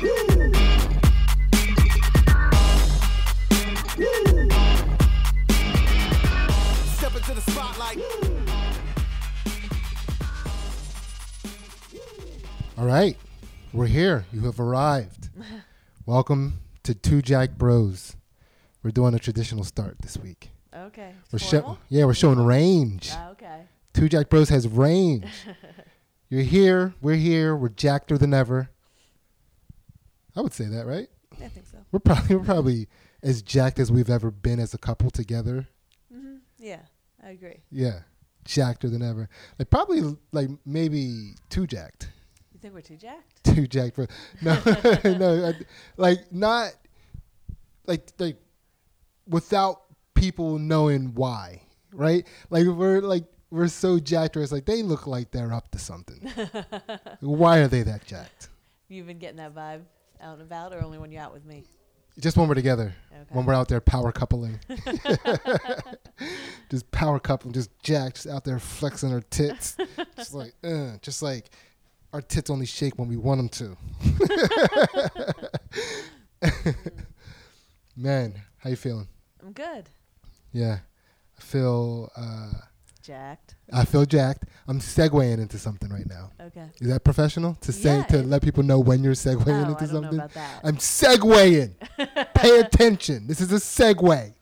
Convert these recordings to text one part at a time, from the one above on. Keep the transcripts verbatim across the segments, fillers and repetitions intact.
Step into the spotlight. All right, we're here. You have arrived. Welcome to Two Jack Bros. We're doing a traditional start this week. Okay. We're Formal? sho- yeah, we're showing range. Ah, okay. Two Jack Bros has range. You're here. We're here. We're jackeder than ever. I would say that, right? I think so. We're probably we're probably as jacked as we've ever been as a couple together. hmm Yeah, I agree. Yeah, jackeder than ever. Like probably like maybe too jacked. You think we're too jacked? Too jacked for no no I, like not like like without people knowing why, right? Like we're like we're so jacked where it's like they look like they're up to something. Why are they that jacked? You've been getting that vibe out and about, or only when you're out with me? Just when we're together, Okay. when we're out there power coupling, just power coupling, just jacked, just out there flexing our tits, just like, uh, just like our tits only shake when we want them to. Man, how you feeling? I'm good. Yeah, I feel, uh, Jacked. I feel jacked. I'm segueing into something right now. Okay. Is that professional to say Yeah, to it- let people know when you're segueing Oh, into I don't something? know about that. I'm segueing. Pay attention. This is a segue.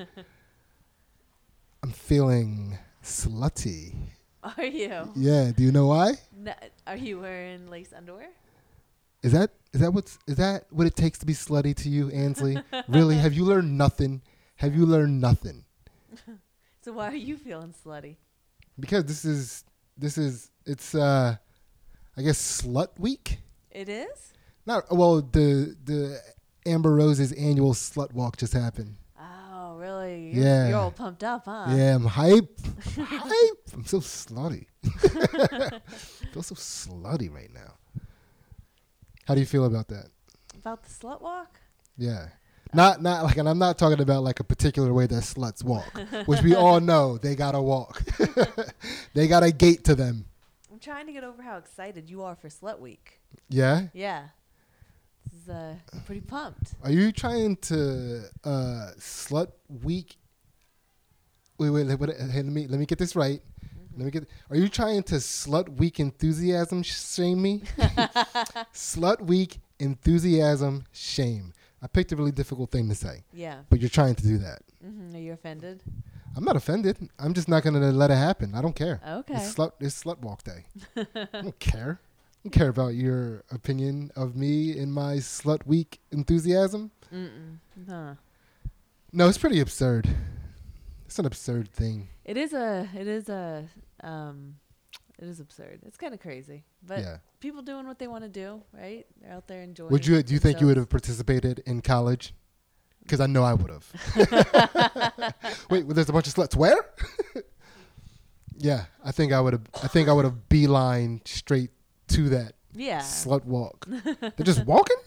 I'm feeling slutty. Are you? Yeah. Do you know why? No, are you wearing lace underwear? Is that is that what's is that what it takes to be slutty to you, Ansley? Really? Have you learned nothing? Have you learned nothing? So why are you feeling slutty? Because this is this is it's uh I guess slut week. It is? Not well. The the Amber Rose's annual slut walk just happened. Oh, really? You're, Yeah. You're all pumped up, huh? Yeah, I'm hype. I'm hype. I'm so slutty. I feel so slutty right now. How do you feel about that? About the slut walk? Yeah. Not not like, and I'm not talking about like a particular way that sluts walk, which we all know they gotta walk. They got a gait to them. I'm trying to get over how excited you are for Slut Week. Yeah. Yeah. This is, uh, I'm pretty pumped. Are you trying to uh, slut week? Wait, wait, wait, wait. Hey, let me let me get this right. Let me get. Are you trying to slut week enthusiasm shame me? Slut week enthusiasm shame. I picked a really difficult thing to say, Yeah. but you're trying to do that. Mm-hmm. Are you offended? I'm not offended. I'm just not gonna let it happen. I don't care. Okay. It's slut. It's slut walk day. I don't care. I don't care about your opinion of me and my slut week enthusiasm. Mm-mm. Huh. No, it's pretty absurd. It's an absurd thing. It is a, it is a, um, it is absurd. It's kind of crazy, but Yeah. people doing what they want to do, right? They're out there enjoying. Would you? Do you think you would themselves. have participated in college? Because I know I would have. Wait, well, there's a bunch of sluts. Where? Yeah, I think I would have. I think I would have beeline straight to that Yeah. slut walk. They're just walking.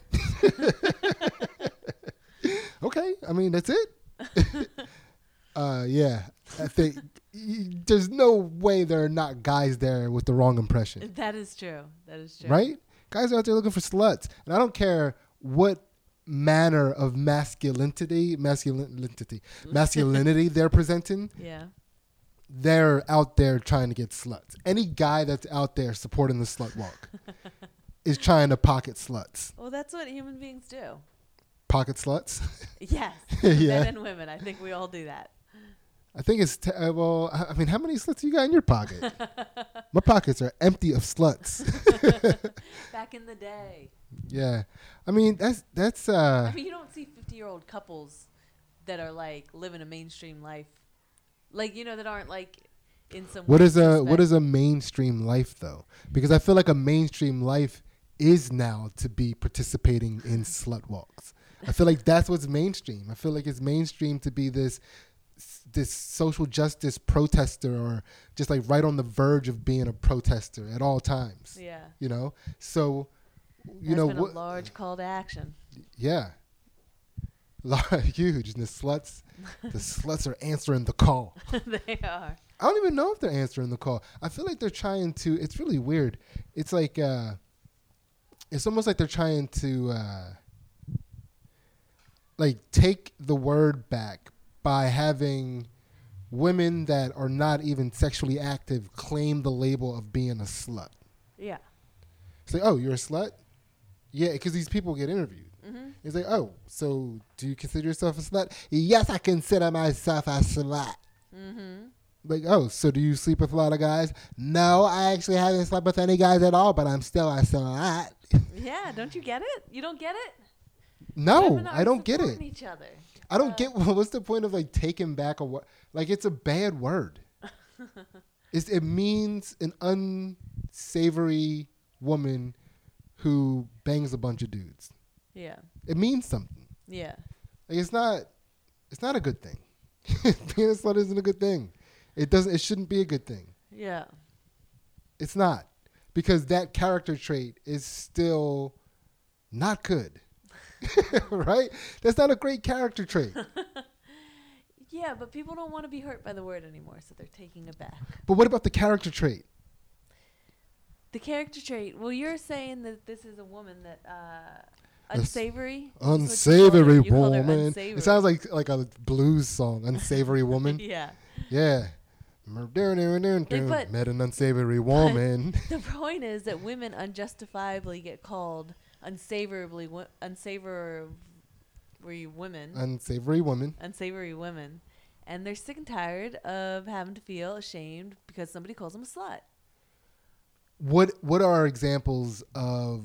Okay, I mean that's it. uh, yeah, I think y- there's no way there are not guys there with the wrong impression. That is true. That is true. Right? Guys are out there looking for sluts. And I don't care what manner of masculinity, masculinity, masculinity they're presenting. Yeah. They're out there trying to get sluts. Any guy that's out there supporting the slut walk is trying to pocket sluts. Well, that's what human beings do. Pocket sluts? Yes. Yeah. Men and women. I think we all do that. I think it's, t- uh, well, I I mean, how many sluts you got in your pocket? My pockets are empty of sluts. Back in the day. Yeah. I mean, that's, that's, uh, I mean, you don't see fifty-year-old couples that are like living a mainstream life, like you know, that aren't like in some. what weird is a, what suspect- is a mainstream life though? Because I feel like a mainstream life is now to be participating in slut walks. I feel like that's what's mainstream. I feel like it's mainstream to be this, this social justice protester, or just like right on the verge of being a protester at all times. Yeah. You know, so you That's know been what? a large call to action. Yeah, large, huge. And the sluts, the sluts are answering the call. They are. I don't even know if they're answering the call. I feel like they're trying to. It's really weird. It's like uh, it's almost like they're trying to uh, like take the word back by having women that are not even sexually active claim the label of being a slut. Yeah. It's like, oh, you're a slut? Yeah, because these people get interviewed. Mm-hmm. It's like, oh, so do you consider yourself a slut? Yes, I consider myself a slut. Mm-hmm. Like, oh, so do you sleep with a lot of guys? No, I actually haven't slept with any guys at all, but I'm still a slut. Yeah, don't you get it? You don't get it? No, Women are I don't get it. supporting Each other. I don't Uh, get what's the point of like taking back a word? Like, it's a bad word. It's, it means an unsavory woman who bangs a bunch of dudes. Yeah. It means something. Yeah. Like, it's not. It's not a good thing. Being a slut isn't a good thing. It doesn't. It shouldn't be a good thing. Yeah. It's not, because that character trait is still not good. Right? That's not a great character trait. Yeah, but people don't want to be hurt by the word anymore, so they're taking it back. But what about the character trait? The character trait. Well, you're saying that this is a woman that uh, That's unsavory. Unsavory You called her woman. unsavory. It sounds like like a blues song. Unsavory woman. Yeah. Yeah. put- Met an unsavory woman. The point is that women unjustifiably get called unsavourably wo- unsavory women, Unsavory woman. unsavory women, and they're sick and tired of having to feel ashamed because somebody calls them a slut. What What are examples of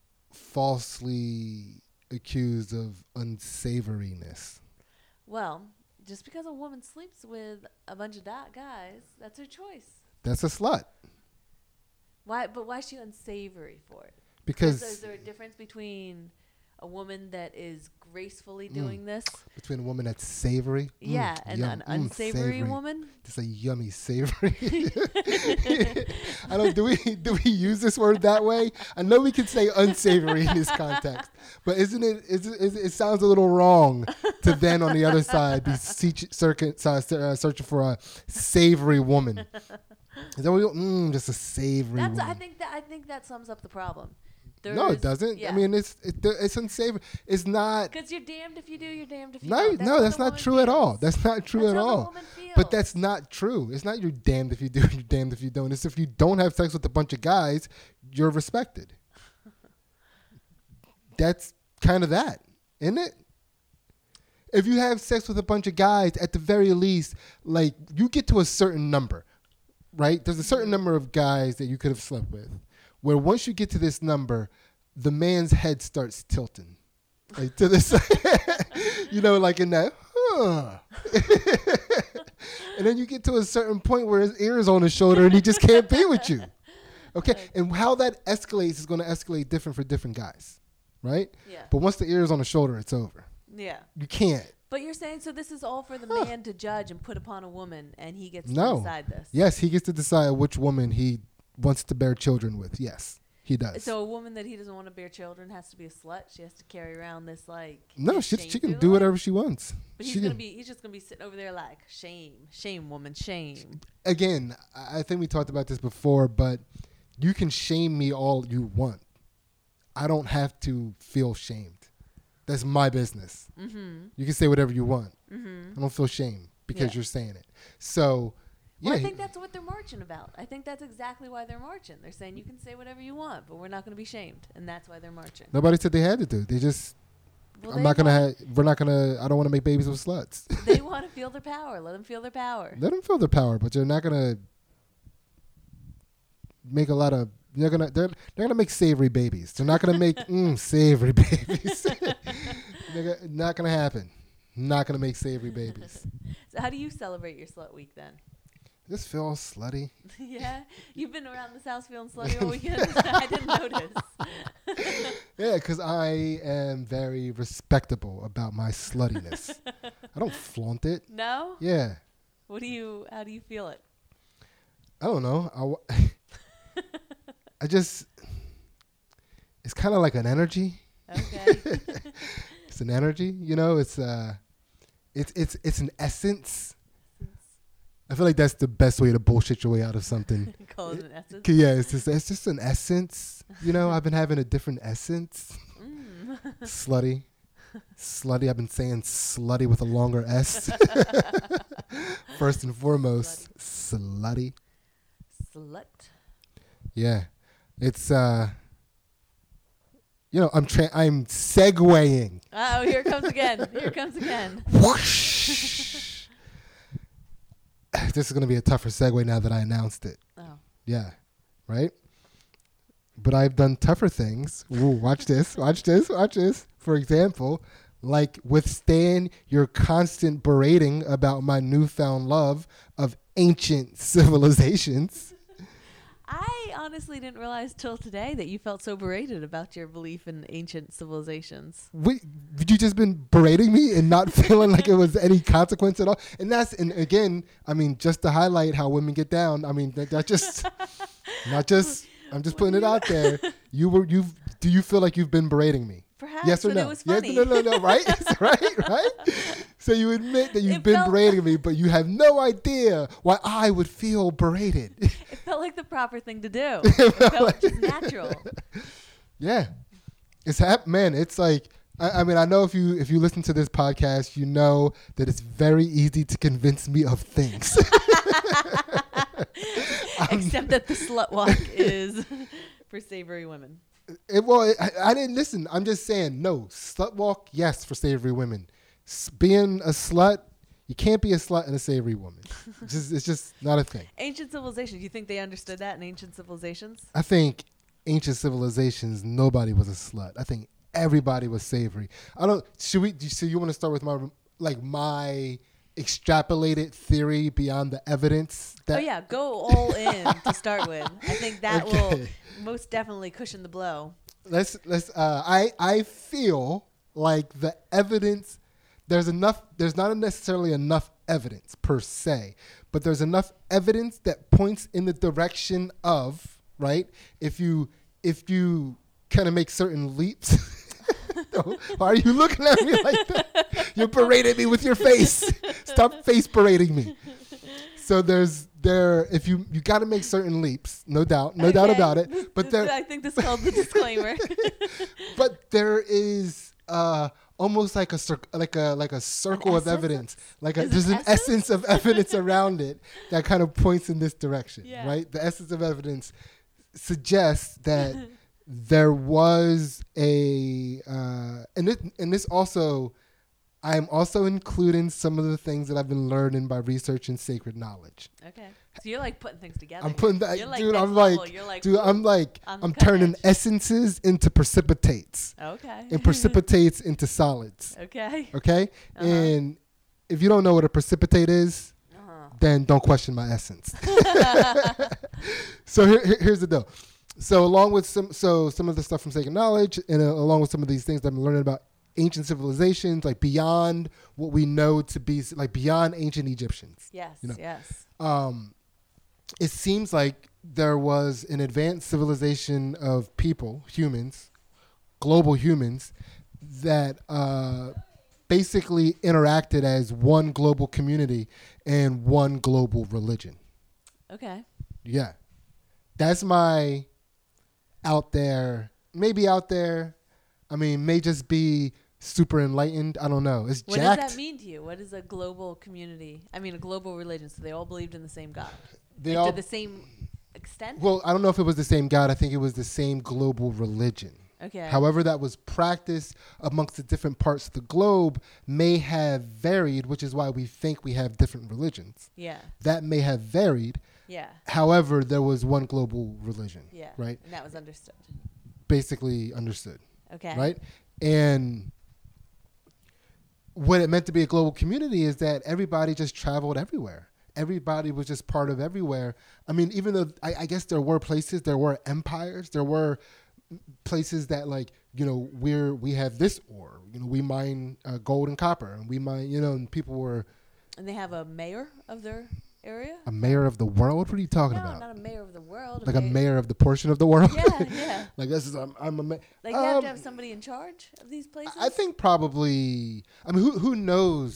falsely accused of unsavoriness? Well, just because a woman sleeps with a bunch of da- guys, that's her choice. That's a slut. Why? But why is she unsavory for it? Because Is there a difference between a woman that is gracefully Mm. doing this, between a woman that's savory, mm, yeah, and yum, an mm, unsavory savory. woman? Just a yummy savory. I don't. Do we do we use this word that way? I know we can say unsavory in this context, but isn't it? Is it, is it, it sounds a little wrong to then on the other side be seach, circuit, uh, uh, searching for a savory woman. Is that what we? Mm, just a savory That's. woman. I think that. I think that sums up the problem. No, There's- it doesn't. Yeah. I mean, it's it, it's unsavory. It's not. Because you're damned if you do, you're damned if you No, don't. That's no, how that's the not woman true at all. feels. That's not true That's at how the all. woman feels. But that's not true. It's not you're damned if you do, you're damned if you don't. It's if you don't have sex with a bunch of guys, you're respected. That's kind of that, isn't it? If you have sex with a bunch of guys, at the very least, like, you get to a certain number, right? There's a certain number of guys that you could have slept with, where once you get to this number, the man's head starts tilting, like to this, you know, like in that, huh. And then you get to a certain point where his ear is on his shoulder and he just can't be with you. Okay, and how that escalates is going to escalate different for different guys, right? Yeah. But once the ear is on the shoulder, it's over. Yeah. You can't. But you're saying so this is all for the Huh. man to judge and put upon a woman, and he gets No. to decide this. Yes, he gets to decide which woman he wants to bear children with. Yes, he does. So a woman that he doesn't want to bear children has to be a slut. She has to carry around this like. no, she shame she can feeling? do whatever she wants. But She he's gonna can- be. He's just gonna be sitting over there like shame, shame, woman, shame. Again, I I think we talked about this before, but you can shame me all you want. I don't have to feel shamed. That's my business. Mm-hmm. You can say whatever you want. Mm-hmm. I don't feel shame because Yeah. you're saying it. So, yeah, Well, I he- think that's what they're marching about. I think that's exactly why they're marching. They're saying you can say whatever you want, but we're not going to be shamed, and that's why they're marching. nobody said they had to do. They just. Well, I'm they not gonna. want- Ha- we're not gonna. I don't want to make babies with sluts. They want to feel their power. Let them feel their power. Let them feel their power, but they're not gonna make a lot of. They're gonna. They're they're gonna make savory babies. They're not gonna make mm, savory babies. They're go- not gonna happen. Not gonna make savory babies. So how do you celebrate your slut week then? Just feel all slutty. Yeah, you've been around this house feeling slutty all weekend. I didn't notice. Yeah, because I am very respectable about my sluttiness. I don't flaunt it. No? Yeah, What do you? How do you feel it? I don't know. I, w- I just. It's kind of like an energy. Okay. It's an energy, you know. It's uh, it's it's it's an essence. I feel like that's the best way to bullshit your way out of something. Call it an essence. Yeah, it's just, it's just an essence. You know, I've been having a different essence. Mm. Slutty. Slutty. I've been saying slutty with a longer S. First and foremost, slutty. Slut. Yeah. It's, uh, you know, I'm tra- I'm segueing. Oh, here it comes again. Here it comes again. Whoosh. This is going to be a tougher segue now that I announced it. Oh. Yeah. Right? But I've done tougher things. Ooh, watch this. Watch this. Watch this. For example, like withstand your constant berating about my newfound love of ancient civilizations. I honestly didn't realize till today that you felt so berated about your belief in ancient civilizations. Wait, you just been berating me and not feeling like it was any consequence at all? And that's, and again, I mean, just to highlight how women get down. I mean, that, that just, not just, I'm just putting it out there. You were, you've, do you feel like you've been berating me? Perhaps, yes or but no? it was funny. Yes, no, no, no, right? right, right? So you admit that you've It been felt- berating me, but you have no idea why I would feel berated. It felt like the proper thing to do. It felt just natural. Yeah. It's hap- man, it's like, I, I mean, I know if you if you listen to this podcast, you know that it's very easy to convince me of things. Except that the slut walk is for savory women. It, well, it, I, I didn't listen. I'm just saying, no, slut walk, yes, for savory women. S- being a slut, you can't be a slut and a savory woman. It's just, it's just not a thing. Ancient civilizations. Do you think they understood that in ancient civilizations? I think ancient civilizations, nobody was a slut. I think everybody was savory. I don't. Should we? So you want to start with my like my extrapolated theory beyond the evidence? That Oh yeah, go all in to start with. I think that will Okay. most definitely cushion the blow. Let's let's. Uh, I I feel like the evidence. There's enough. There's not necessarily enough evidence per se, but there's enough evidence that points in the direction of right. If you if you kind of make certain leaps. Why are you looking at me like that? You berated me with your face. Stop face berating me. So there's there if you you got to make certain leaps, no doubt, no doubt Okay. about it. But there I think this is called the disclaimer. but there is uh almost like a cir- like a like a circle of essence? evidence, like a, Is it there's an essence? essence of evidence around it that kind of points in this direction, Yeah. right? The essence of evidence suggests that there was a uh, and this and this also I am also including some of the things that I've been learning by researching sacred knowledge. Okay, so you're like putting things together. I'm putting that, You're like dude. next I'm level. like, You're like, dude. I'm like, on the I'm cutting turning edge. essences into precipitates, Okay. and precipitates into solids. Okay. Okay, Uh-huh. and if you don't know what a precipitate is, Uh-huh. then don't question my essence. So here, here- here's the deal. So along with some, so some of the stuff from Sacred Knowledge, and uh, along with some of these things that I'm learning about ancient civilizations, like beyond what we know to be, like beyond ancient Egyptians. Yes. You know. Yes. Um, it seems like there was an advanced civilization of people, humans, global humans, that uh, basically interacted as one global community and one global religion. Okay. Yeah. That's my out there, maybe out there. I mean, may just be super enlightened. I don't know. It's What jacked. does that mean to you? What is a global community? I mean, a global religion. So they all believed in the same God. They Like, all, to the same extent. well, I don't know if it was the same God. I think it was the same global religion. Okay. However, that was practiced amongst the different parts of the globe may have varied, which is why we think we have different religions. Yeah. That may have varied. Yeah. However, there was one global religion. Yeah. Right? And that was understood. Basically understood. Okay. Right? And what it meant to be a global community is that everybody just traveled everywhere. Everybody was just part of everywhere. I mean, even though I, I guess there were places, there were empires, there were places that, like, you know, we're we have this ore, you know, we mine uh, gold and copper, and we mine, you know, and people were And they have a mayor of their area? a mayor of the world. What are you talking No, about? not a mayor of the world. Like a mayor of the portion of the world? Yeah, yeah. Like this is I'm, I'm a mayor. Like you have Um, to have somebody in charge of these places? I think probably. I mean, who who knows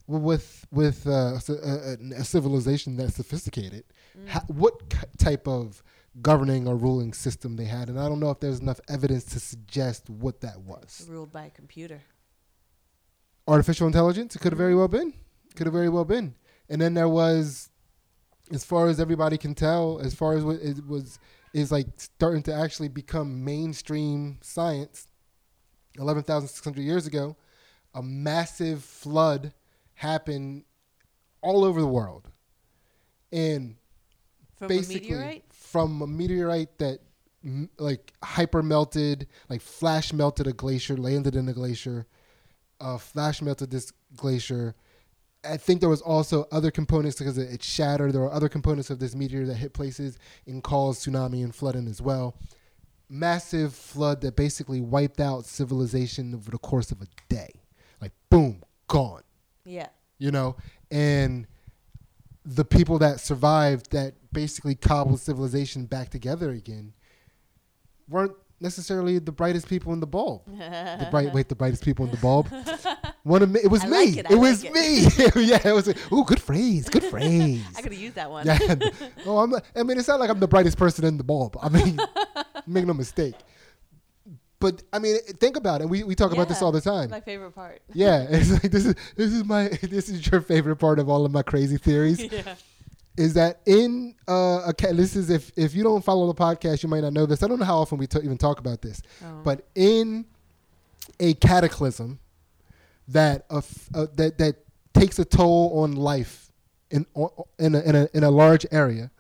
well, with with uh, a, a, a civilization that's sophisticated, Mm. ha, what c- type of governing or ruling system they had, and I don't know if there's enough evidence to suggest what that was. Ruled by a computer. Artificial intelligence, it could have very Mhm. well been. Could have very well been. And then there was, as far as everybody can tell, as far as what it was, is like starting to actually become mainstream science. eleven thousand six hundred years ago, a massive flood happened all over the world. And From basically a meteorite? from a meteorite that m- like hyper melted, like flash melted a glacier, landed in a glacier, uh, flash melted this glacier. I think there was also other components because it, it shattered. There were other components of this meteor that hit places and caused tsunami and flooding as well. Massive flood that basically wiped out civilization over the course of a day. Like, boom, gone. Yeah. You know? And the people that survived that basically cobbled civilization back together again weren't necessarily the brightest people in the bulb. The bright, wait, the brightest people in the bulb. One of me, it was I me. like it, it I was like me. Yeah, it was. Like, ooh, good phrase. Good phrase. I could have used that one. Yeah. Oh, I'm. not- I mean, it's not like I'm the brightest person in the bulb. I mean, make no mistake. But I mean, think about it. We we talk about this Yeah, all the time. My favorite part. Yeah, it's like this is this is my this is your favorite part of all of my crazy theories. Yeah. Is that in uh, a ca- this is if if you don't follow the podcast, you might not know this. I don't know how often we t- even talk about this, Oh. but in a cataclysm that uh, uh, that that takes a toll on life in in a, in a in a large area,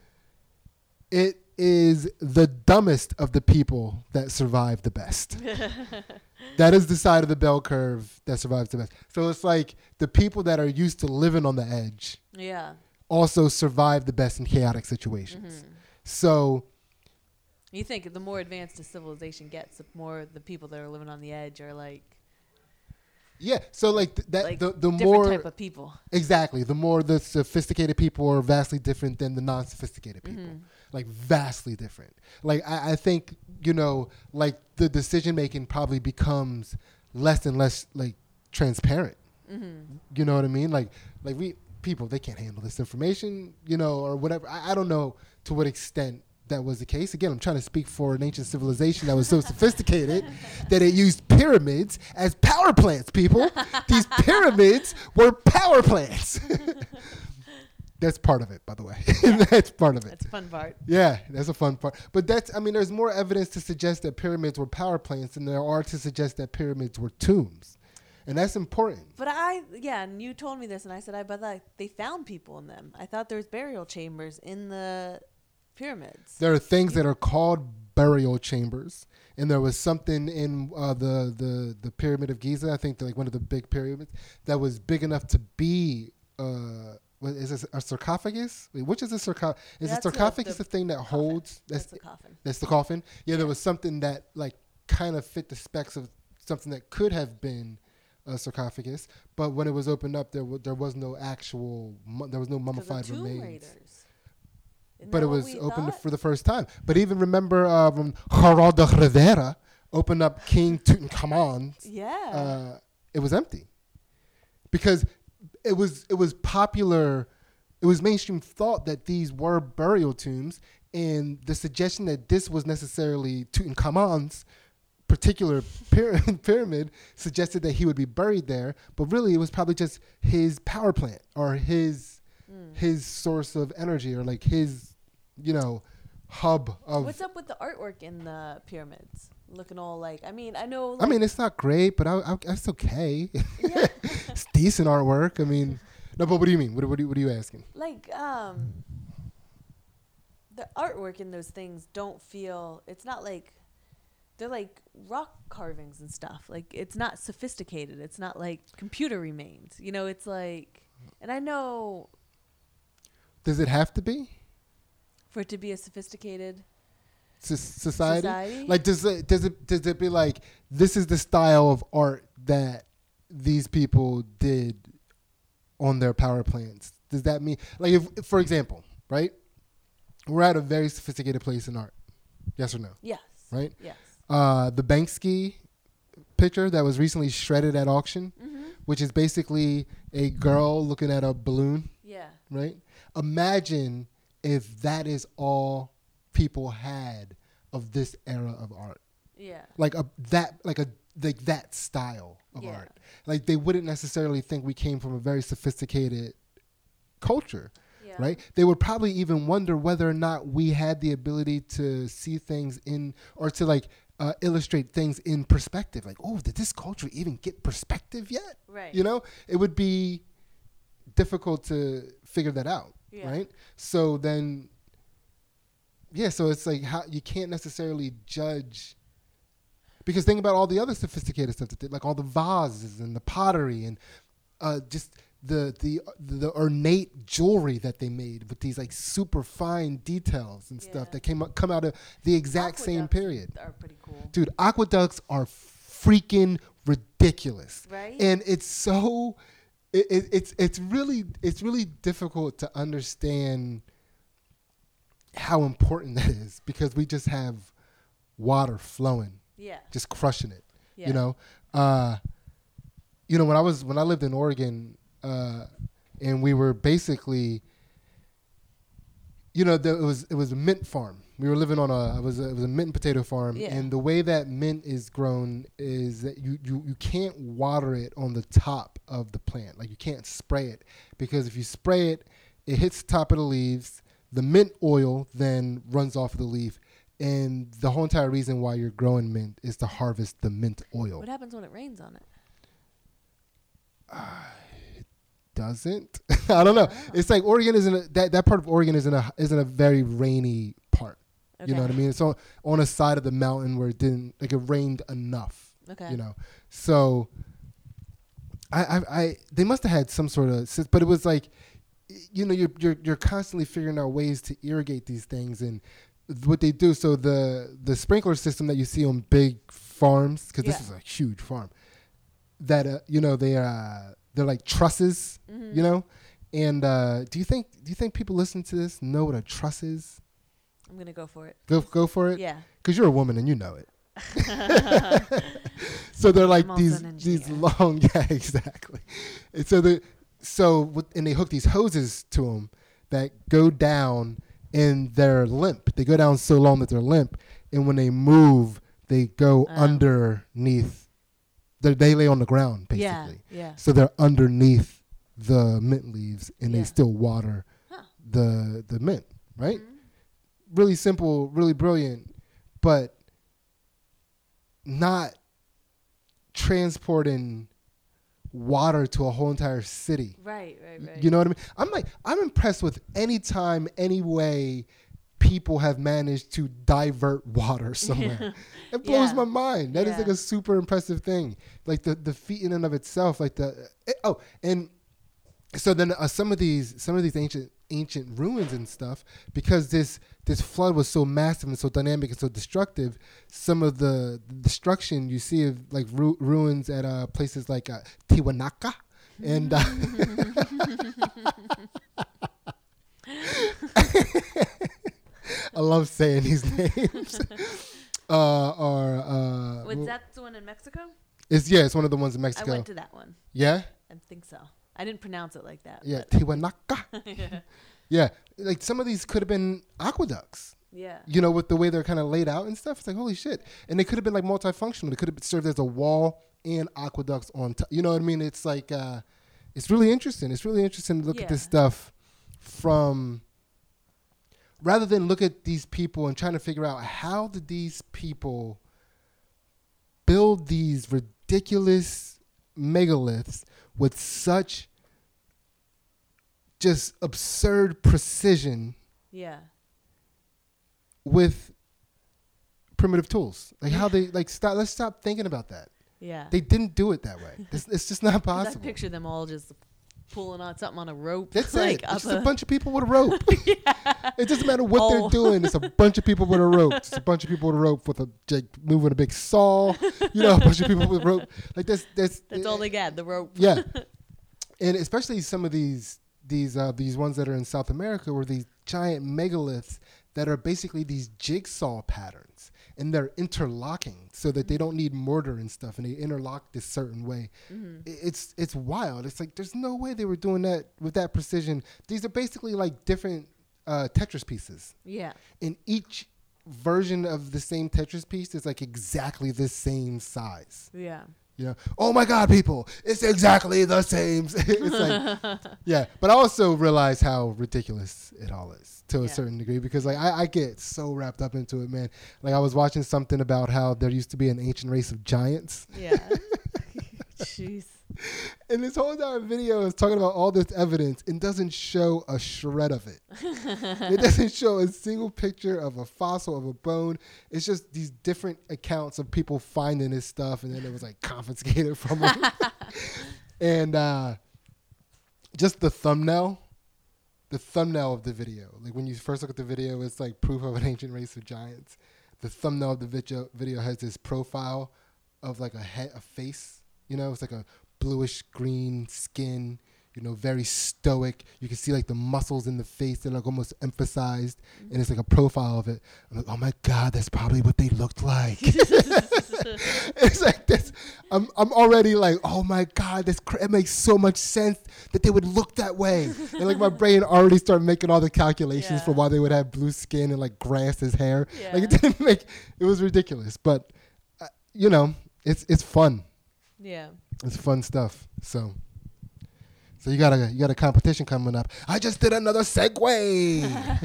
it is the dumbest of the people that survive the best. That is the side of the bell curve that survives the best. So it's like the people that are used to living on the edge Yeah. also survive the best in chaotic situations. Mhm. So You think the more advanced a civilization gets, the more the people that are living on the edge are like, yeah, so like th- that like the the different more type of people. exactly the more the sophisticated people are vastly different than the non-sophisticated people. Mhm. Like vastly different. Like I, I think you know, like the decision making probably becomes less and less like transparent. Mhm. You know what I mean? Like like we people they can't handle this information, you know, or whatever. I, I don't know to what extent that was the case. Again, I'm trying to speak for an ancient civilization that was so sophisticated that it used pyramids as power plants, people. These pyramids were power plants. That's part of it, by the way. Yeah. That's part of it. That's a fun part. Yeah, that's a fun part. But that's, I mean, there's more evidence to suggest that pyramids were power plants than there are to suggest that pyramids were tombs. And that's important. But I, yeah, and you told me this, and I said, I bet that they found people in them. I thought there was burial chambers in the pyramids. There are things that are called burial chambers. And there was something in uh, the, the, the Pyramid of Giza, I think like one of the big pyramids, that was big enough to be, uh, what, is this a sarcophagus? Wait, which is a sarcophagus? Is That's a a- sarcophagus the the thing that coffin. holds? That's the coffin. That's the coffin. Yeah, Yeah. there was something that like kind of fit the specs of something that could have been a sarcophagus, but when it was opened up, there w- there was no actual mu- there was no 'Cause of mummified Tomb remains. Raiders. Isn't But that it what was we opened thought? for the first time. But even remember uh, when Geraldo de Rivera opened up King Tutankhamun, Yeah. uh, it was empty because it was it was popular. It was mainstream thought that these were burial tombs, and the suggestion that this was necessarily Tutankhamun's particular pyramid, pyramid suggested that he would be buried there, but really it was probably just his power plant or his Mm. his source of energy or like his, you know, hub of. What's up with the artwork in the pyramids? Looking all like, I mean, I know. I Like, mean, it's not great, but I, I, it's okay. yeah. It's decent artwork. I mean, no, but what do you mean? What, what, are, you, what are you asking? like um the artwork in those things don't feel, it's not like, they're like rock carvings and stuff. Like, it's not sophisticated. It's not like computer remains, you know. It's like, and I know Does it have to be for it to be a sophisticated So- society? society, Like, does it does it does it be like this is the style of art that these people did on their power plants? Does that mean like if, for example, right? We're at a very sophisticated place in art. Yes or no? yes, Right? yes, Uh, the Banksy picture that was recently shredded at auction mm-hmm. which is basically a girl looking at a balloon. Yeah. Right? Imagine if that is all people had of this era of art. Yeah. Like a that like a like that style of Yeah. art. Like they wouldn't necessarily think we came from a very sophisticated culture. Yeah. Right? They would probably even wonder whether or not we had the ability to see things in or to like uh, illustrate things in perspective. Like, oh, did this culture even get perspective yet? Right. You know, it would be difficult to figure that out. Yeah. Right? So then, yeah, so it's like how you can't necessarily judge. Because think about all the other sophisticated stuff that they, like all the vases and the pottery and uh, just the the the ornate jewelry that they made with these like super fine details and Yeah. stuff that came up, come out of the exact same Aqueducts period. Are pretty cool. Dude, aqueducts are freaking ridiculous, Right? and it's so it, it, it's it's really it's really difficult to understand how important that is because we just have water flowing, Yeah. just crushing it. Yeah. You know, uh, you know when I was when I lived in Oregon, uh, and we were basically, you know, there, it was it was a mint farm. We were living on a it was a, it was a mint and potato farm, Yeah. and the way that mint is grown is that you, you you can't water it on the top of the plant. Like you can't spray it because if you spray it, it hits the top of the leaves. The mint oil then runs off of the leaf. And the whole entire reason why you're growing mint is to harvest the mint oil. What happens when it rains on it? Uh, it doesn't. I don't know. Oh. It's like Oregon isn't a, that that part of Oregon isn't a isn't a very rainy part. Okay. You know what I mean? It's on on a side of the mountain where it didn't like it rained enough. Okay. You know, so I I, I they must have had some sort of sys- but it was like, you know, you're you're you're constantly figuring out ways to irrigate these things and. What they do, so the the sprinkler system that you see on big farms, because Yeah. this is a huge farm, that uh, you know they uh they're like trusses, Mhm. you know, and uh, do you think do you think people listening to this know what a truss is? I'm gonna go for it. Go go for it, Yeah. because you're a woman and you know it. So they're like I'm also these an these engineer. long, yeah, exactly. And so the so with, and they hook these hoses to them that go down. And they're limp. They go down so long that they're limp. And when they move, they go Um. underneath. They they lay on the ground, basically. Yeah. Yeah. So they're underneath the mint leaves, and Yeah. they still water Huh. the the mint, right? Mhm. Really simple, really brilliant, but not transporting water to a whole entire city. Right. Right. Right. You know what I mean? I'm like, I'm impressed with any time, any way people have managed to divert water somewhere. It blows Yeah. my mind. That is Yeah. like a super impressive thing. Like the, the feat in and of itself, like the, it, oh, and so then uh, some of these, some of these ancient, ancient ruins and stuff, because this, this flood was so massive and so dynamic and so destructive, some of the destruction you see of like ru- ruins at uh, places like uh, Tiwanaku. And uh, I love saying these names. uh, or uh, Was that the one in Mexico? it's yeah, it's one of the ones in I Mexico. went to that one. Yeah, I think so. I didn't pronounce it like that. yeah, but- Tiwanaku. yeah. Yeah, like some of these could have been aqueducts. Yeah. You know, with the way they're kind of laid out and stuff. It's like holy shit, and they could have been like multifunctional. They could have served as a wall and aqueducts on top. You know what I mean? It's like uh, it's really interesting. It's really interesting to look at this Yeah. stuff from rather than look at these people and trying to figure out how did these people build these ridiculous megaliths with such just absurd precision Yeah. with primitive tools. Like how they like stop let's stop thinking about that. Yeah. They didn't do it that way. It's, it's just not 'Cause I possible. picture them all just pulling on something on a rope. That's like it. up It's just a a- bunch of people with a rope. It doesn't matter what Oh. they're doing. It's a bunch of people with a rope. It's a bunch of people with a rope with a like, moving a big saw. You know, a bunch of people with a rope. Like that's that's That's all they got, the rope. Yeah, and especially some of these these uh, these ones that are in South America were these giant megaliths that are basically these jigsaw patterns. and they're interlocking so that they don't need mortar and stuff, and they interlock this certain way. Mm-hmm. It's it's wild. It's like there's no way they were doing that with that precision. These are basically like different uh, Tetris pieces. Yeah. And each version of the same Tetris piece is like exactly the same size. Yeah. You know, oh my God, people, it's exactly the same. It's like, yeah. But I also realize how ridiculous it all is to a Yeah. certain degree, because like I, I get so wrapped up into it, man. Like I was watching something about how there used to be an ancient race of giants. Yeah. Jeez. And this whole entire video is talking about all this evidence and doesn't show a shred of it. It doesn't show a single picture of a fossil, of a bone. It's just these different accounts of people finding this stuff, and then it was like confiscated from them. And uh, just the thumbnail, the thumbnail of the video. Like when you first look at the video, it's like proof of an ancient race of giants. The thumbnail of the video video has this profile of like a head, a face. You know, it's like a bluish green skin, you know, very stoic. You can see like the muscles in the face, they're like almost emphasized, mm-hmm. and it's like a profile of it. I'm like, oh my God, that's probably what they looked like. It's like this. I'm I'm already like, oh my God, this cr- it makes so much sense that they would look that way. And like my brain already started making all the calculations Yeah. for why they would have blue skin and like grass as hair. Yeah. Like it didn't make, it was ridiculous. But uh, you know, it's it's fun. Yeah. It's fun stuff. So, so you got a you got a competition coming up. I just did another segue.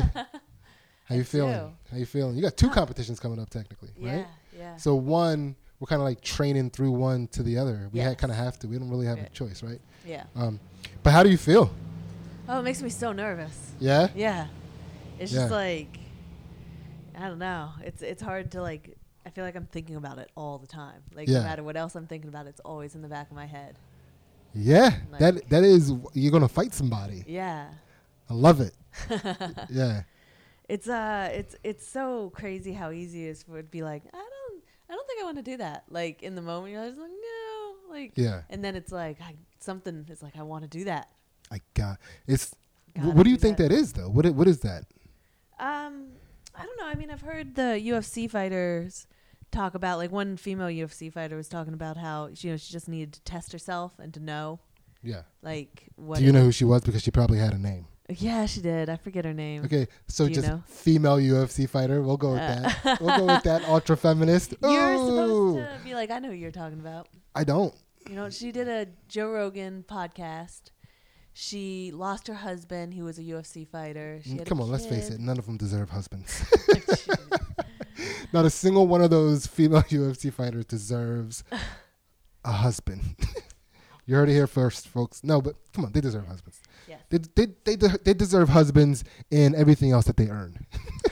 How you feeling? too. How you feeling? You got two competitions coming up technically, Yeah. right? Yeah. So one, we're kind of like training through one to the other. We Yes. had kind of have to. We don't really have Yeah. a choice, right? Yeah. Um, but how do you feel? Oh, it makes me so nervous. Yeah. Yeah. It's Yeah. just like, I don't know. It's it's hard to like. I feel like I'm thinking about it all the time. Like Yeah. no matter what else I'm thinking about, it's always in the back of my head. Yeah. Like- that that is, you're gonna fight somebody. Yeah. I love it. Yeah. It's uh it's it's so crazy how easy it is for it to be like, I don't I don't think I want to do that. Like in the moment you're just like, no, like Yeah. and then it's like I, something is like I want to do that. I got it's. Gotta What do you do think that. that is though? What i- what is that? Um I don't know. I mean, I've heard the U F C fighters talk about, like one female U F C fighter was talking about how you know she just needed to test herself and to know Yeah. like what. Do you it- know who she was? Because she probably had a name. Yeah, she did. I forget her name. Okay, so Do you just know? female U F C fighter. We'll go with Uh, that. We'll go with that. Ultra feminist. You're Ooh. supposed to be like, I know who you're talking about. I don't. You know, she did a Joe Rogan podcast. She lost her husband, who was a U F C fighter. She had Come a on, let's face kid. it. None of them deserve husbands. Jeez. Not a single one of those female U F C fighters deserves a husband. You heard it here first, folks. No, but come on, they deserve husbands. Yes. They they they, de- they deserve husbands and everything else that they earn.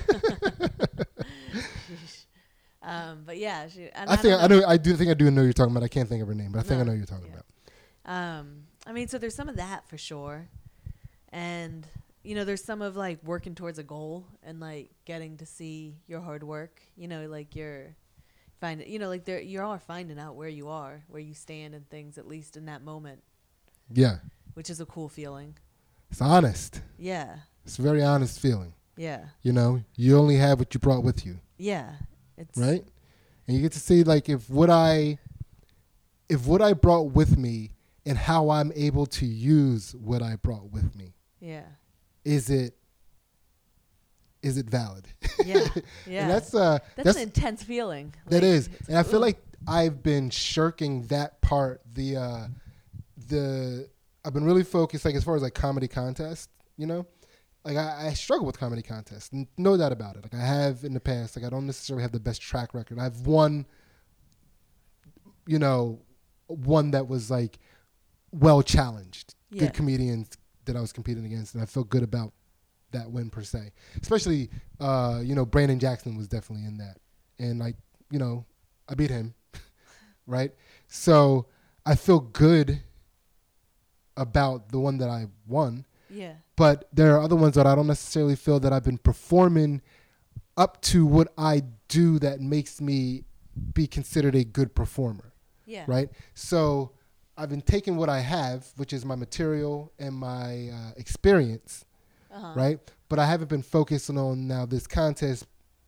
Sheesh. um, but yeah, she. And I think don't I know. I do think I do know who you're talking about. I can't think of her name, but I think No. I know who you're talking Yeah. about. Um, I mean, so there's some of that for sure, and you know, there's some of like working towards a goal and like getting to see your hard work. You know, like you're find you know, like there you are finding out where you are, where you stand, and things at least in that moment, Yeah, which is a cool feeling. it's honest. Yeah, It's a very honest feeling. yeah, You know, you only have what you brought with you, yeah. It's right? And you get to see like if what I, if what I brought with me and how I'm able to use what I brought with me, Yeah, is it, is it valid? yeah, yeah. And that's uh, that's, that's an intense feeling. that Like, is, it's and I feel ooh. like I've been shirking that part. The uh, the I've been really focused, like as far as like comedy contests, you know, like I, I struggle with comedy contests, n- no doubt about it. Like I have in the past. Like I don't necessarily have the best track record. I've won, you know, one that was like well challenged, Yeah. good comedians that I was competing against, and I felt good about that win per se. Especially, uh, you know, Brandon Jackson was definitely in that, and like, you know, I beat him, right? So I feel good about the one that I won, Yeah, but there are other ones that I don't necessarily feel that I've been performing up to what I do that makes me be considered a good performer, yeah, right? So I've been taking what I have, which is my material and my uh, experience, uh-huh. right? But I haven't been focusing on now this contest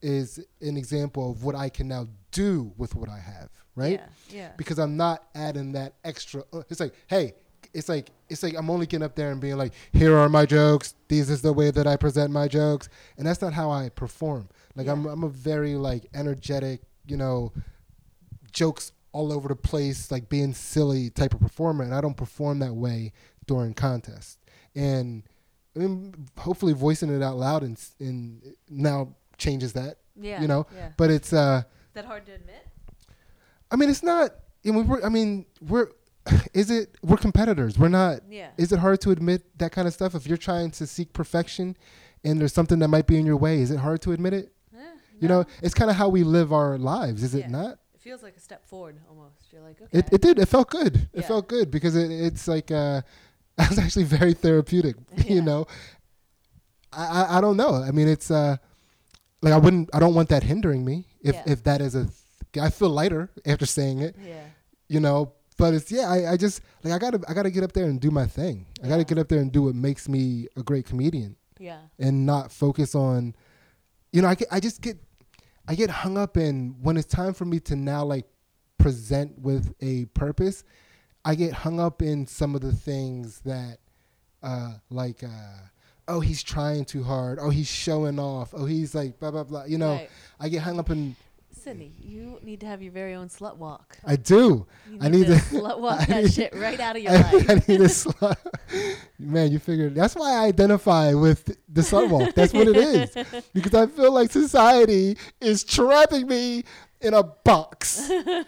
is an example of what I can now do with what I have, right? Yeah, yeah. Because I'm not adding that extra. Uh, it's like, hey, it's like it's like I'm only getting up there and being like, here are my jokes. This is the way that I present my jokes, and that's not how I perform. Like Yeah. I'm I'm a very like energetic, you know, jokes all over the place, like being silly type of performer, and I don't perform that way during contests. And I mean, hopefully voicing it out loud and and now changes that. Yeah. You know, Yeah. but it's uh. Is that hard to admit? I mean, it's not. I mean, we're. I mean, we're. Is it? We're competitors. We're not. Yeah. Is it hard to admit that kind of stuff? If you're trying to seek perfection, and there's something that might be in your way, is it hard to admit it? Eh, You no. know, it's kind of how we live our lives, is Yeah. it not? It feels like a step forward almost. You're like, okay. It it did. It felt good. It Yeah. felt good because it, it's like uh, it was actually very therapeutic. Yeah. You know, I, I I don't know. I mean, it's uh, like I wouldn't. I don't want that hindering me. If Yeah. if that is a, th- I feel lighter after saying it. Yeah. You know, but it's yeah. I, I just like I gotta I gotta get up there and do my thing. I gotta Yeah. get up there and do what makes me a great comedian Yeah. and not focus on. You know, I get, I just get I get hung up in when it's time for me to now like present with a purpose. I get hung up in some of the things that uh, like uh, oh, he's trying too hard. Oh, he's showing off. Oh, he's like blah blah blah. You know, Right. I get hung up in. Cindy, you need to have your very own slut walk. I do. You I need to to slut walk I that need- shit right out of your I, life. I need a slut. Man, you figured. That's why I identify with the slut walk. That's what it is. Because I feel like society is trapping me in a box.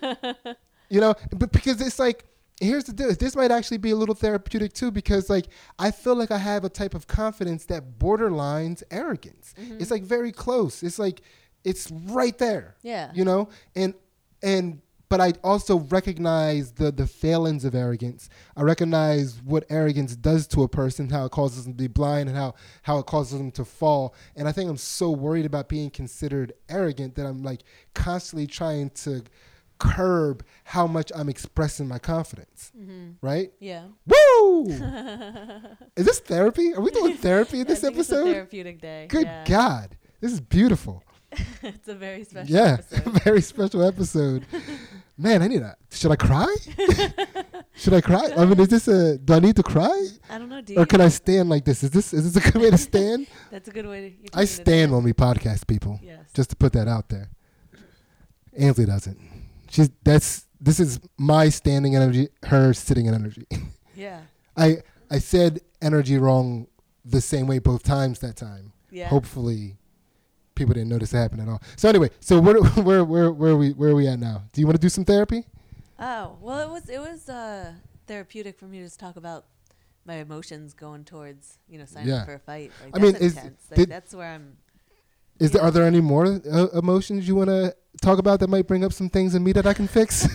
You know, but because it's like, here's the deal. This might actually be a little therapeutic too, because like I feel like I have a type of confidence that borderlines arrogance. Mhm. It's like very close. It's like it's right there. Yeah. You know, and and but I also recognize the the failings of arrogance. I recognize what arrogance does to a person, how it causes them to be blind, and how how it causes them to fall. And I think I'm so worried about being considered arrogant that I'm like constantly trying to curb how much I'm expressing my confidence. Mm-hmm. Right? Yeah. Woo! Is this therapy? Are we doing therapy in I this think it's a episode? therapeutic day. Good yeah. God. This is beautiful. It's a very special Yeah, episode. very special episode. Man, I need a. Should I cry? Should I cry? I mean, is this a? Do I need to cry, I don't know, do or you? can I stand like this? Is this is this a good way to stand? That's a good way to. you're I taking it stand there. when we podcast, people. Yes. Just to put that out there. Ainsley doesn't. She's that's. This is my standing energy. Her sitting energy. Yeah. I I said energy wrong the same way both times that time. Yeah. Hopefully, people didn't notice it happen at all. So anyway, so where where where where are we where are we at now? Do you want to do some therapy? Oh well, it was it was uh, therapeutic for me to just talk about my emotions going towards you know signing Yeah. up for a fight. Like, I mean, that's is- intense. Like, did- that's where I'm. Is there Yeah. are there any more uh, emotions you want to talk about that might bring up some things in me that I can fix?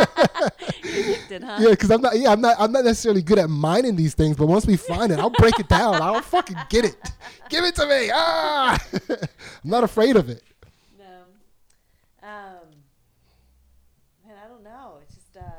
You're addicted, huh? Yeah, because I'm not. Yeah, I'm not. I'm not necessarily good at mining these things, but once we find it, I'll break it down. I'll fucking get it. Give it to me. Ah, I'm not afraid of it. No. Um. Man, I don't know. It's just uh.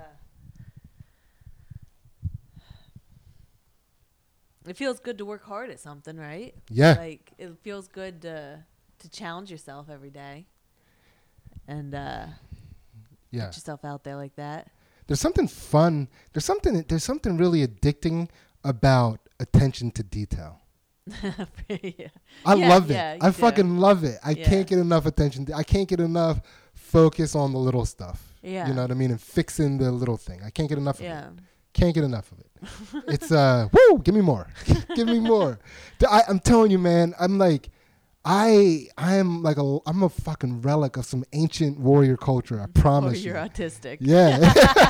It feels good to work hard at something, right? Yeah. Like it feels good to to challenge yourself every day, and uh, Yeah. put yourself out there like that. There's something fun. There's something. There's something really addicting about attention to detail. yeah. I Yeah, love it. yeah, you I do. fucking love it. I Yeah. can't get enough attention. To, I can't get enough focus on the little stuff. Yeah. You know what I mean? And fixing the little thing. I can't get enough of it. Yeah. Can't get enough of it. It's uh, woo! Give me more. Give me more. Th- I, I'm telling you, man. I'm like, I I am like a I'm a fucking relic of some ancient warrior culture. I Or promise you're you. autistic. Yeah.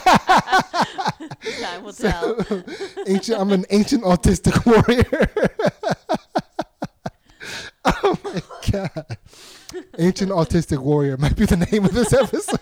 Time will tell. So, ancient. I'm an ancient autistic warrior. Oh my god. Ancient autistic warrior might be the name of this episode.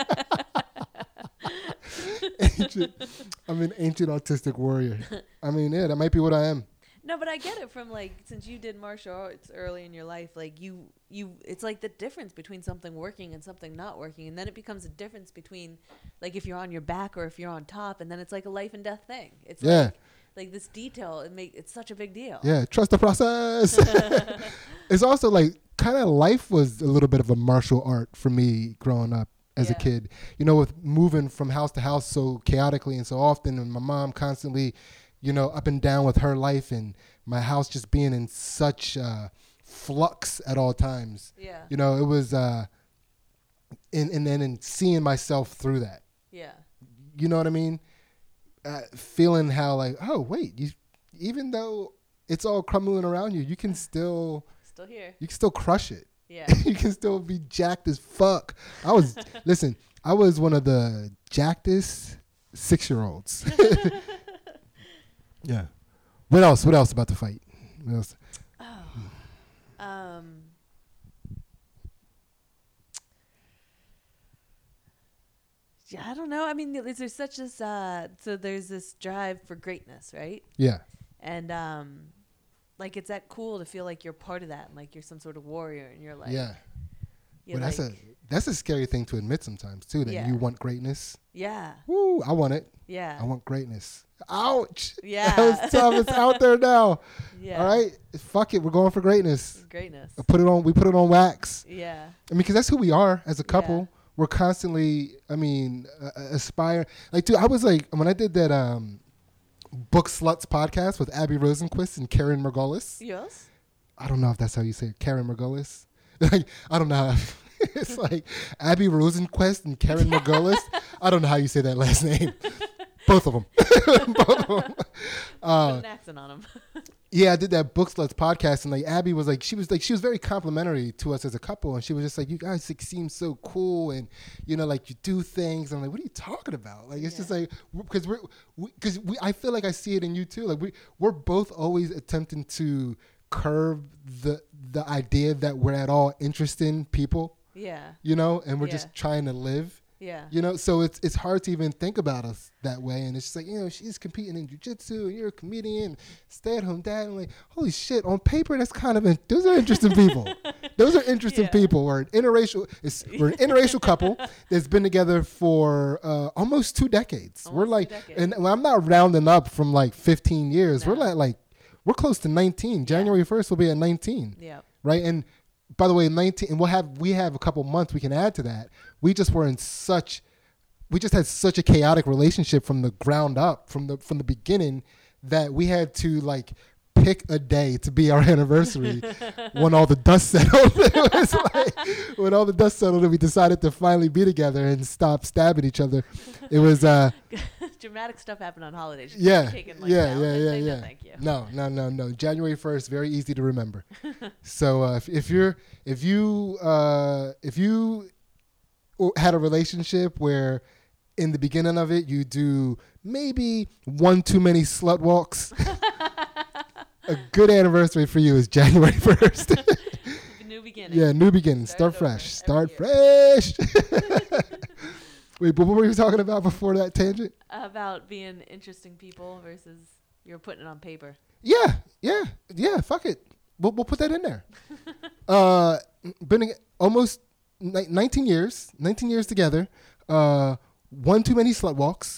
Ancient. I'm an ancient autistic warrior. I mean, yeah, that might be what I am. No, but I get it from like since you did martial arts early in your life, like you you it's like the difference between something working and something not working, and then it becomes a difference between like if you're on your back or if you're on top, and then it's like a life and death thing. It's Yeah. like like this detail, it make it's such a big deal. Yeah, trust the process. It's also like kind of life was a little bit of a martial art for me growing up as Yeah. a kid. You know, with moving from house to house so chaotically and so often, and my mom constantly, you know, up and down with her life, and my house just being in such uh, flux at all times. Yeah. You know, it was, uh, and and then in seeing myself through that. Yeah. You know what I mean? Uh, feeling how like, oh wait, you, even though it's all crumbling around you, you can still, Still here. you can still crush it. Yeah. You can still be jacked as fuck. I was, listen, I was one of the jackedest six-year-olds. Yeah. What else? What else about the fight? What else? Oh. Um. Yeah, I don't know. I mean, is there such this? Uh, so there's this drive for greatness, right? Yeah. And um, like it's that cool to feel like you're part of that, and like you're some sort of warrior, and you're like, Yeah. you're Well, that's like, a that's a scary thing to admit sometimes too. That Yeah. you want greatness. yeah, Woo! I want it. yeah, I want greatness. Ouch. yeah, That was tough. It's out there now. yeah. All right. Fuck it. We're going for greatness. Greatness. Put it on. We put it on wax. Yeah, I mean, because that's who we are as a couple. Yeah. We're constantly, I mean, uh, aspire. Like, dude, I was like, when I did that um, Book Sluts podcast with Abby Rosenquist and Karen Margolis. yes. I don't know if that's how you say it. Karen Margolis. Like, I don't know. It's like Abby Rosenquist and Karen Margolis. I don't know how you say that last name. Both of them. Both of them. Uh, Put an accent on him. Yeah, I did that Book Sluts podcast, and like Abby was like, she was like, she was very complimentary to us as a couple, and she was just like, you guys like, seem so cool, and you know, like you do things. I'm like, what are you talking about? Like, it's Yeah. just like because we're because we, I feel like I see it in you too. Like we we're both always attempting to curb the the idea that we're at all interesting people, Yeah, you know, and we're Yeah. just trying to live. yeah, You know, so it's it's hard to even think about us that way, and it's just like, you know, she's competing in jujitsu, and you're a comedian, stay-at-home dad, and like, holy shit, on paper that's kind of in, those are interesting people. Those are interesting Yeah. people. We're an interracial, it's, we're an interracial couple that's been together for uh, almost two decades. we're Almost like, two decades. and well, I'm not rounding up from like fifteen years. We're No. like like we're close to nineteen. January first will be at nineteen, yeah, right? And by the way, nineteen, and we'll have we have a couple months we can add to that. We just were in such, we just had such a chaotic relationship from the ground up, from the from the beginning, that we had to like pick a day to be our anniversary when all the dust settled. It was like, when all the dust settled and we decided to finally be together and stop stabbing each other. It was uh dramatic stuff happened on holidays. You yeah, can't take it like yeah, now yeah, and yeah, say no yeah. thank you. No, no, no, no. January first, very easy to remember. So uh, if, if you're, if you, uh, if you had a relationship where, in the beginning of it, you do maybe one too many slut walks, a good anniversary for you is January first. New beginning. Yeah, new beginning. Start Start, it over fresh. every Start fresh. Wait, but what were you talking about before that tangent? About being interesting people versus you're putting it on paper. Yeah, yeah, yeah. Fuck it. We'll we'll put that in there. uh, been ag- almost ni- nineteen years. Nineteen years together. Uh, one too many slut walks.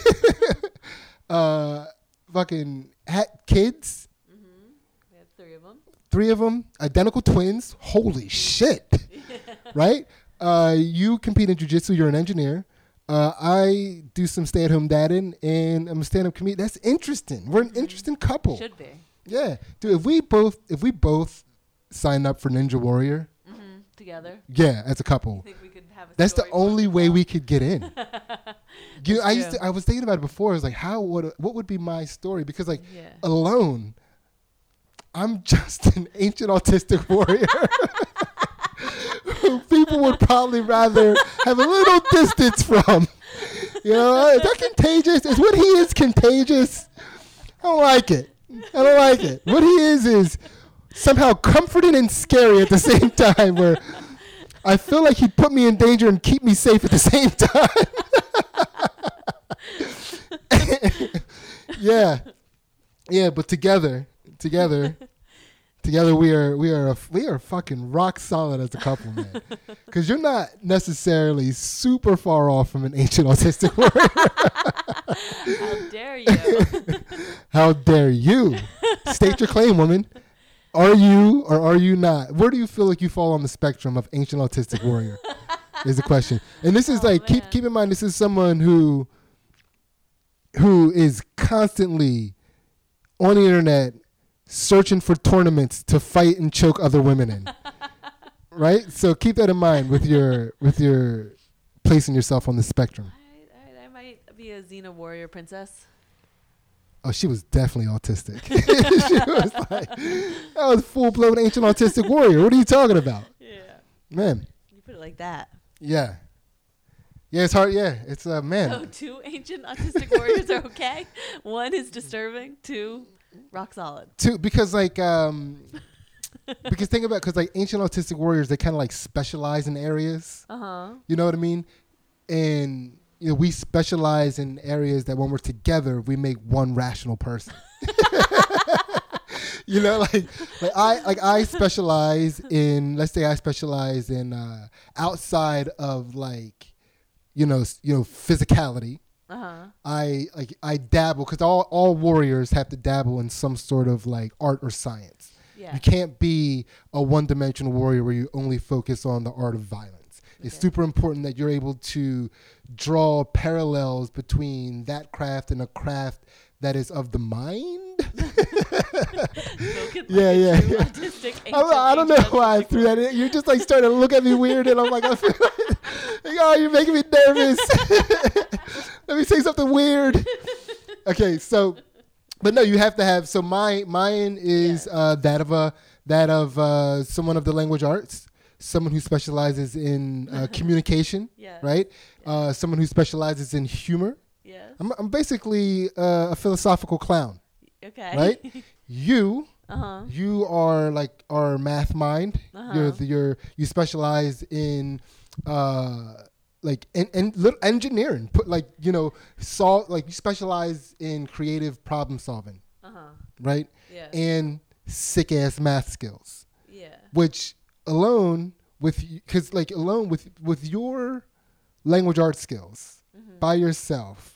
uh, fucking had kids. Mm-hmm. We had three of them. Three of them, identical twins. Holy shit! Right? Uh, you compete in jiu-jitsu. You're an engineer. Uh, I do some stay-at-home dadding, and I'm a stand-up comedian. That's interesting. We're an interesting couple. Should be. Yeah, dude. If we both, if we both sign up for Ninja Warrior, Mm-hmm. Together. yeah, as a couple, I think we could have a that's the story for only way ourselves. we could get in. You know, I used true. to, I was thinking about it before. I was like, how would what would be my story? Because like Yeah. alone, I'm just an ancient autistic warrior who people would probably rather have a little distance from. You know, is that contagious? Is what he is contagious? I don't like it. I don't like it. What he is is somehow comforting and scary at the same time, where I feel like he'd put me in danger and keep me safe at the same time. Yeah. Yeah, but together, together, Together we are we are a, we are fucking rock solid as a couple, man. Because you're not necessarily super far off from an ancient autistic warrior. How dare you? How dare you? State your claim, woman. Are you or are you not? Where do you feel like you fall on the spectrum of ancient autistic warrior? Is the question. And this is Oh, like keep man. keep in mind this is someone who who is constantly on the internet searching for tournaments to fight and choke other women in. Right? So keep that in mind with your with your placing yourself on the spectrum. All right, all right, I might be a Xena warrior princess. Oh, she was definitely autistic. She was like, that was full blown ancient autistic warrior. What are you talking about? Yeah. Man. You put it like that. Yeah. Yeah, it's hard. Yeah, it's uh, man. So two ancient autistic warriors are okay. One is disturbing. Two, rock solid. Two, because like, um, because think about, because like ancient autistic warriors, they kind of like specialize in areas. Uh huh. You know what I mean? And you know, we specialize in areas that when we're together, we make one rational person. You know, like like I like I specialize in, let's say I specialize in uh, outside of like, you know, s- you know, physicality. Uh huh. I like I dabble because all all warriors have to dabble in some sort of like art or science. Yeah. You can't be a one-dimensional warrior where you only focus on the art of violence. It's Okay. super important that you're able to draw parallels between that craft and a craft that is of the mind. Spoken like Yeah, a yeah, true yeah. autistic I, don't- I don't know ancient why I autistic threw that warrior. in. You just like started to look at me weird, and I'm like, I feel like, like, oh, you're making me nervous. Let me say something weird. Okay, so, but no, you have to have. So my mine is Yeah. uh, that of a that of uh, someone of the language arts, someone who specializes in uh, communication, Yeah. right? Uh, someone who specializes in humor. Yes. I'm, I'm basically uh, a philosophical clown, Okay. right? You. uh huh. You are like our math mind. Uh-huh. You're the, you're you specialize in uh like en- en- lit- engineering. Put like you know solve like you specialize in creative problem solving, Uh huh. right? Yeah. And sick ass math skills, Yeah. which alone with because like alone with with your language arts skills Mm-hmm. by yourself,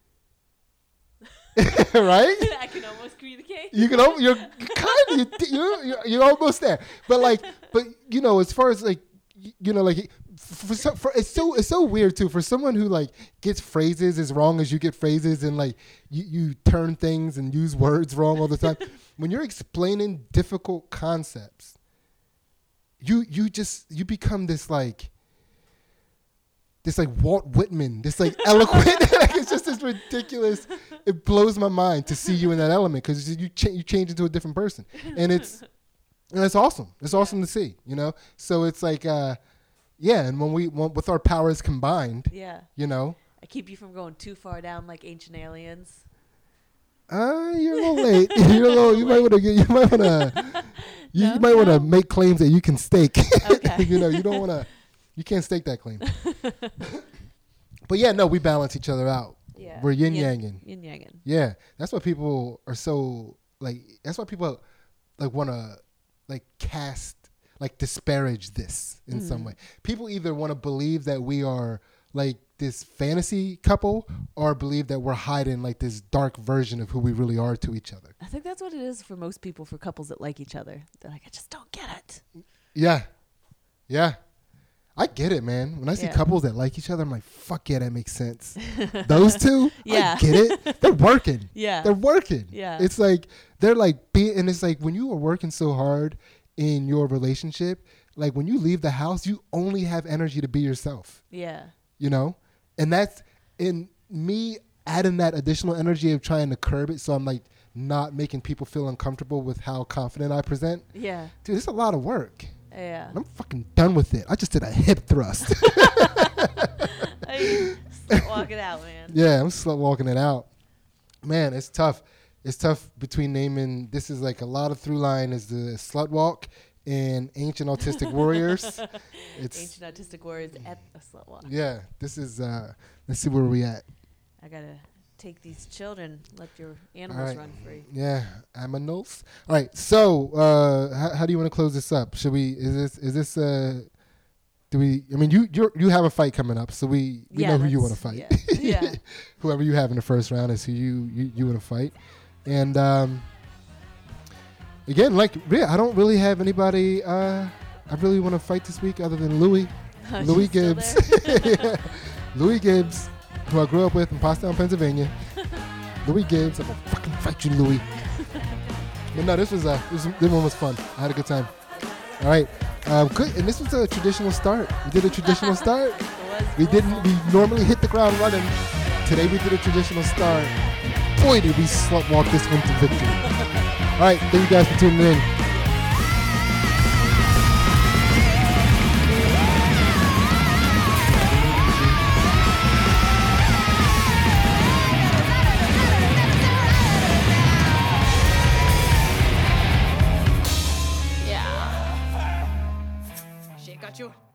right? I can almost communicate. You can, al- you're kind of, you're, you're, you're almost there. But like, but you know, as far as like, y- you know, like, for, so- for it's so it's so weird too for someone who like gets phrases as wrong as you get phrases and like you you turn things and use words wrong all the time. When you're explaining difficult concepts, you you just you become this like. This like Walt Whitman, this like eloquent, like it's just this ridiculous. It blows my mind to see you in that element because you cha- you change into a different person, and it's and it's awesome. It's awesome to see, you know. So it's like, uh, yeah, and when we when, with our powers combined, Yeah. you know, I keep you from going too far down like ancient aliens. uh, you're a little late. You're a little. You might want to get. You might want to. You, No, you might want to no. make claims that you can stake. Okay. You know, you don't want to. You can't stake that claim. But yeah, no, we balance each other out. Yeah. We're yin yanging. Yin yanging. Yeah, that's why people are so like. That's why people like want to like cast like disparage this in some Mhm. way. People either want to believe that we are like this fantasy couple, or believe that we're hiding like this dark version of who we really are to each other. I think that's what it is for most people, for couples that like each other. They're like, I just don't get it. Yeah, yeah. I get it, man. When I see Yeah. couples that like each other, I'm like, fuck yeah, that makes sense. Those two, Yeah. I get it. They're working. Yeah. They're working. Yeah. It's like they're like being, and it's like when you are working so hard in your relationship, like when you leave the house, you only have energy to be yourself. Yeah. You know, and that's in me adding that additional energy of trying to curb it, so I'm like not making people feel uncomfortable with how confident I present. Yeah. Dude, it's a lot of work. Yeah. And I'm fucking done with it. I just did a hip thrust. I start walking out, man. Yeah, I'm slut walking it out. Man, it's tough. It's tough between naming. This is like a lot of through line is the slut walk and ancient autistic warriors. It's Ancient autistic warriors at a slut walk. yeah. This is. uh Let's see where we at. I gotta take these children, let your All animals right. run free. Yeah, aminals. All right. So, uh, how, how do you want to close this up? Should we? Is this? Is this? Uh, do we? I mean, you you you have a fight coming up, so we we Yeah, know who you want to that's- fight. yeah. Yeah. Whoever you have in the first round is who you you, you want to fight, and um, again, like, yeah, I don't really have anybody. Uh, I really want to fight this week other than Louis. Louis She's still Gibbs. there? Yeah. Louis Gibbs, who I grew up with in Pottstown, Pennsylvania. Louis Gibbs, I'm gonna fucking fight you, Louis. But no, this was uh, this, this one was fun. I had a good time. All right, um, good. And this was a traditional start. We did a traditional start. It was We cool. didn't. We normally hit the ground running. Today we did a traditional start. Boy, did we slut walk this one to victory. All right, thank you guys for tuning in. She got you.